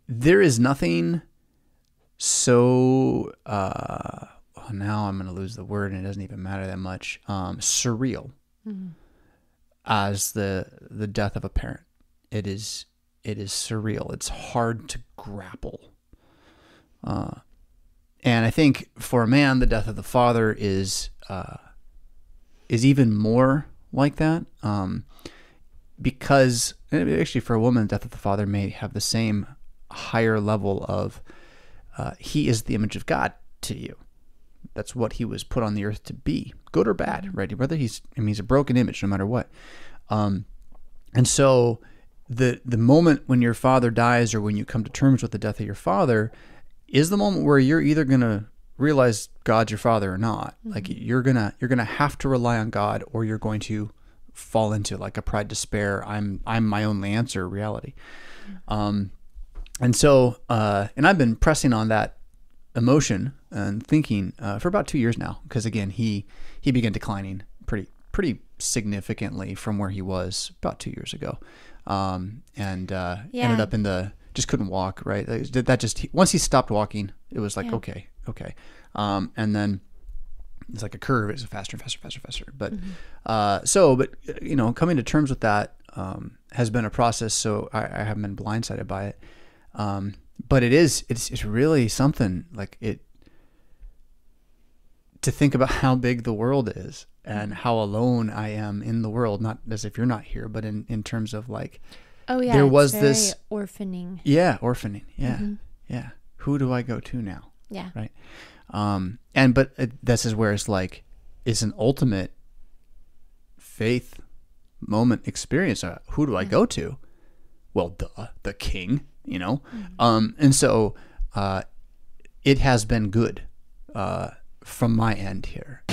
there is nothing so, now I'm going to lose the word and it doesn't even matter that much, surreal as the death of a parent. It is surreal. It's hard to grapple. And I think for a man, the death of the father is even more like that. Because actually for a woman, the death of the father may have the same higher level of, he is the image of God to you. That's what he was put on the earth to be, good or bad, right? Whether he's a broken image, no matter what. And so the moment when your father dies, or when you come to terms with the death of your father, is the moment where you're either going to realize God's your father or not. Like you're going to have to rely on God, or you're going to fall into like a pride, despair, I'm my only answer reality. And so, and I've been pressing on that emotion and thinking for about 2 years now, because again, he began declining pretty significantly from where he was about 2 years ago, and ended up just couldn't walk. Right, once he stopped walking, it was like okay, and then it's like a curve. It's faster and faster. But coming to terms with that has been a process. So I haven't been blindsided by it. But it's really something, like to think about how big the world is and how alone I am in the world, not as if you're not here, but in terms of like, there was this orphaning. Yeah. Orphaning. Yeah. Yeah. Who do I go to now? Yeah. Right. But this is where it's an ultimate faith moment experience. Who do I go to? Well, the king, and so, it has been good, from my end here.